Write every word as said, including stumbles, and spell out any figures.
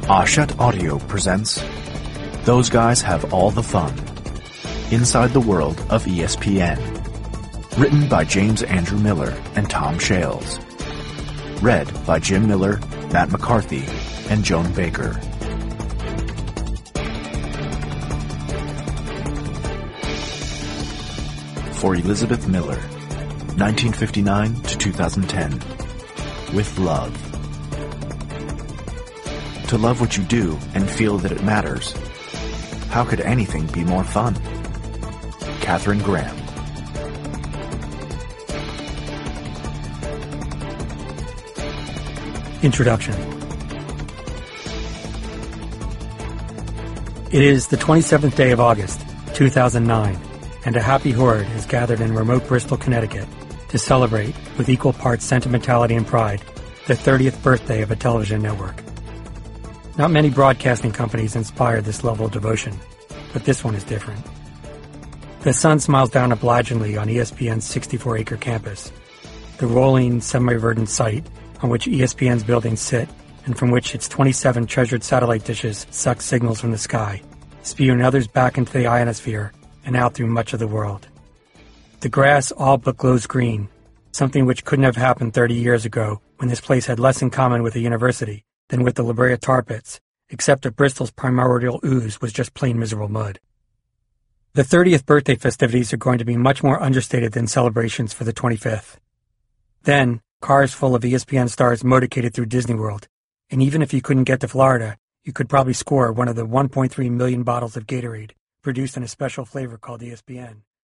Ashet Audio presents Those Guys Have All the Fun. Inside the World of E S P N. Written by James Andrew Miller and Tom Shales. Read by Jim Miller, Matt McCarthy, and Joan Baker. For Elizabeth Miller, nineteen fifty-nine to two thousand ten. With love. To love what you do and feel that it matters. How could anything be more fun? Katharine Graham. Introduction. It is the twenty-seventh day of August, two thousand nine, and a happy horde has gathered in remote Bristol, Connecticut to celebrate, with equal parts sentimentality and pride, the thirtieth birthday of a television network. Not many broadcasting companies inspire this level of devotion, but this one is different. The sun smiles down obligingly on E S P N's sixty-four acre campus, the rolling, semi-verdant site on which E S P N's buildings sit and from which its twenty-seven treasured satellite dishes suck signals from the sky, spewing others back into the ionosphere and out through much of the world. The grass all but glows green, something which couldn't have happened thirty years ago when this place had less in common with a university than with the La Brea Tar Pits, except that Bristol's primordial ooze was just plain miserable mud. The thirtieth birthday festivities are going to be much more understated than celebrations for the twenty-fifth. Then, cars full of E S P N stars motorcaded through Disney World, and even if you couldn't get to Florida, you could probably score one of the one point three million bottles of Gatorade, produced in a special flavor called E S P N.